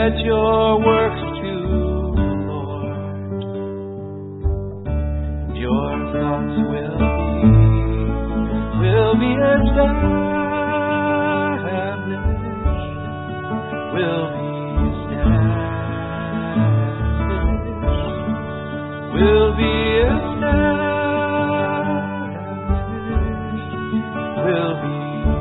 Let your works to the Lord. Your thoughts will be established, will be established, will be established, will be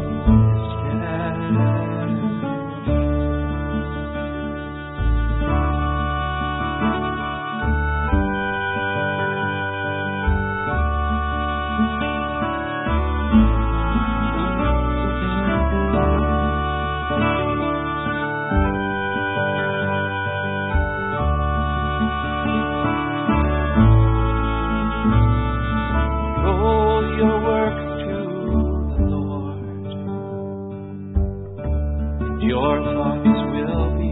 your thoughts will be.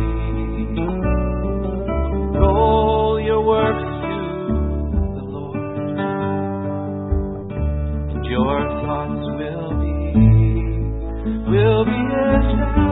Roll your works to the Lord. Your thoughts will be established.